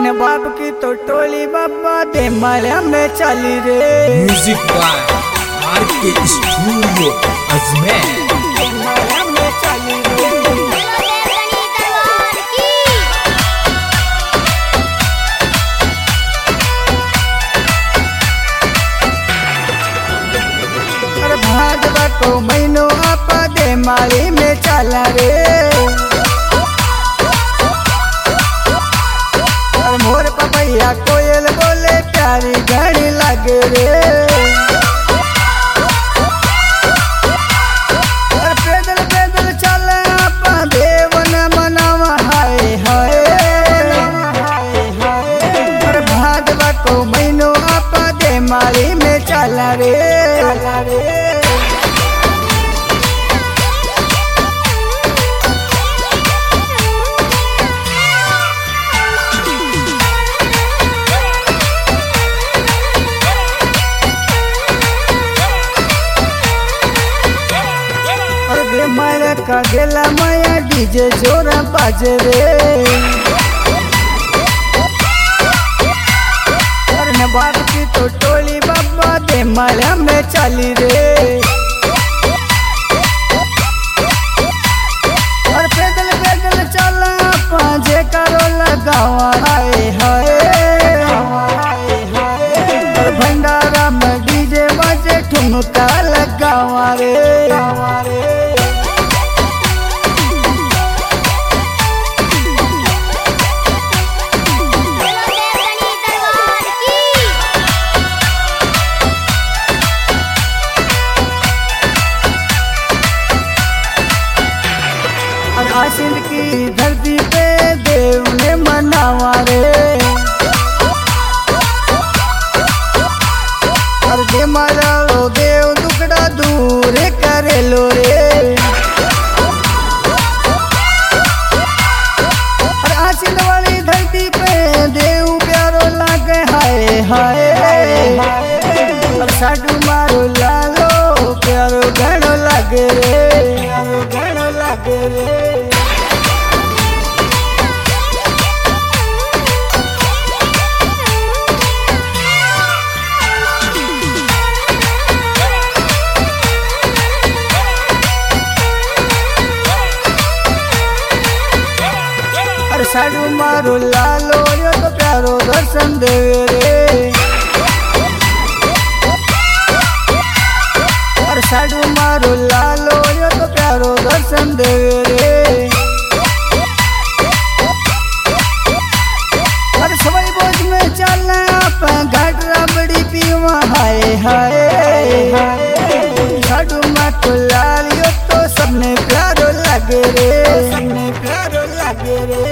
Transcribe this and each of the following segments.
ने बाप की तो टोली बाबा दे माल्या में चली रे। Music by RK studio Ajmer. माल्या में चली रे। भाजपा को महीनों आपा दे माली में चला रे। मोर पपैया कोयल बोले प्यारी घड़ी लगे रे। और पैदल पैदल चले आपा देवन मनावा हाय हाय। और भाजपा को महीनों आपा दे माली में चला रे। माया का गेला माया डीजे जोरा बाजे रे। और न बाप की तो टोली बाबा दे माया में चली रे। और पैदल पैदल चला पांजे करो लगावा हाय हाय। और भंडारा में डीजे बाजे ठुमका लगावा रे। आशिक की धरती पे देव ने मनावा रे। और दे मारा लो देव दुखड़ा दूर करे लो रे। और आशिक वाली धरती पे देव प्यारो लागे हाय हाय। और साडू मारो लालो प्यारो घणो लागे रे। घणो लागे रे। साडू मारो लालो यो तो प्यारो दर्शन देवे रे। और साडू मारो लालो यो तो प्यारो दर्शन देवे रे। और सवाई बोझ में चलना आप घाट राबड़ी पीवा हाय हाय। साडू मारो लाल यो तो सबने प्यारो लगे रे। सबने प्यारो लगे रे।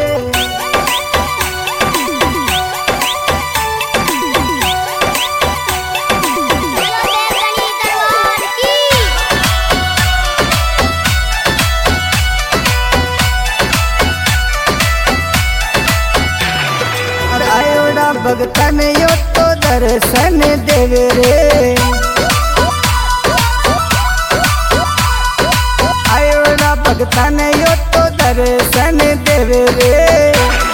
भगतन यो तो दर्शन देवे रे। आयोड़ा भगतन यो तो दर्शन देवे रे।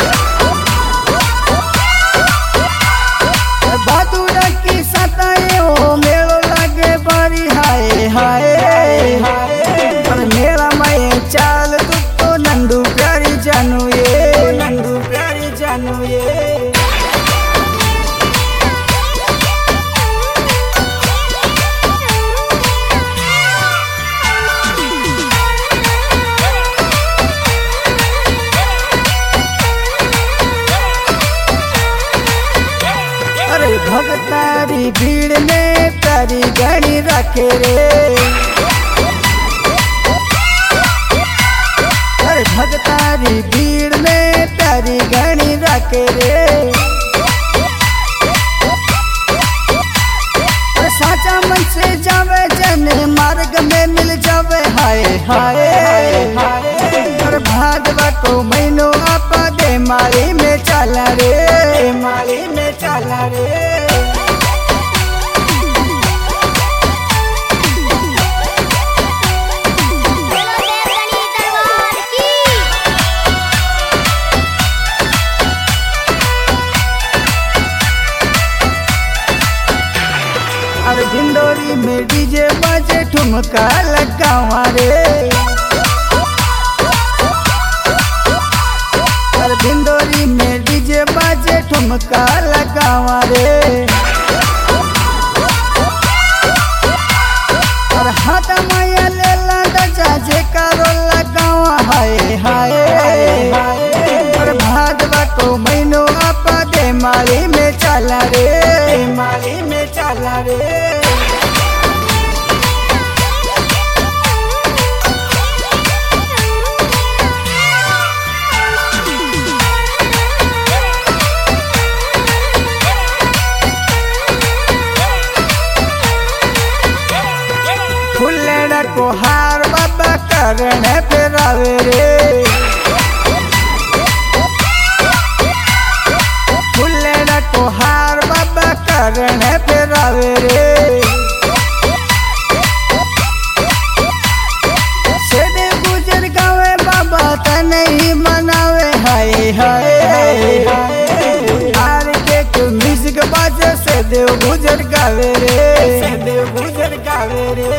बहादुरा की सताए हो मेलो लागे बारी हाय हाय। और मेरा मैं चाल तू तो नंदू प्यारी जानू ये। नंदू प्यारी जानू ये। भगतारी भीड़ में तारी घड़ी रखे रे। अरे भगतारी भीड़ में तारी घड़ी रखे रे। साचा मन से जावे जन मार्ग में मिल जावे हाय हाय। और भाजपा को महीनों आपा दे माली में चला रे। माली में चला रे। भिंदोरी में डीजे बजे ठुमका लगावा रे। और भिंदोरी में डीजे बजे ठुमका लगावा रे। और हाथ माया ले लजा जे कारो लगावा हाय हाय। और भादवा को महीनो आपा दे माली में चला रे, माली में चला रे। फुल्लड़ा को हार बाबा करने फिर आवे रे। फुल्लड़ा को हार बाबा करने फिर आवे रे। सेदे गुजर गावे बाबा तने ही मनावे हाय हाय। हार के म्यूजिक बाजे से देव गुजर गावे रे, से देव गुजर गावे रे।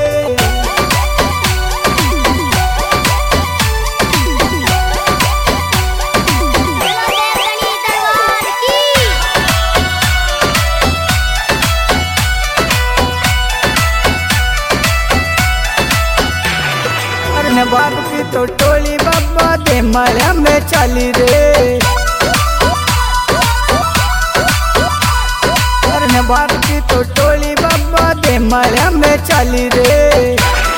बाप की तो टोली बाबा दे माया में चली रे। और बाप की तो टोली बाबा दे माया में चली रे।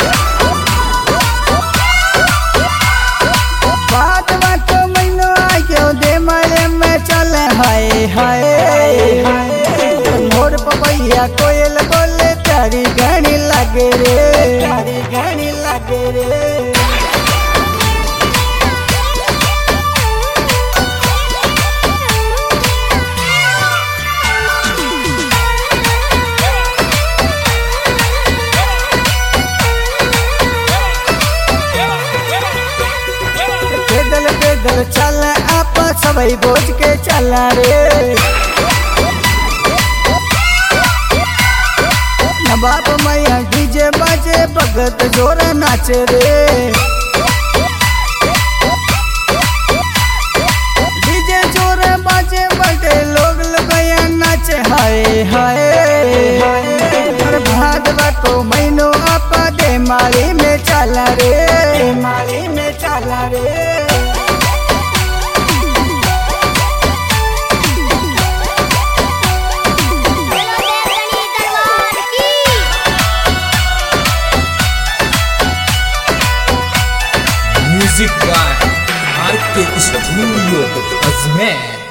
बात बात महीनों आयो दे माया में चले हाय हाय। मोर पपैया कोयल बोले तारी घनी लगे रे, तारी घनी लगे रे। पैदल पैदल चल आप सबई बोझ के चला रे। बाप मैया डीजे बाजे भगत जोरा नाचे रे। डीजे जोरा बाजे बड़े लोग लगया नाचे हाय हाय। और भादवा को महीनो आपा दे माली में चला रे, माली में चला रे। Music by R K studio Ajmer.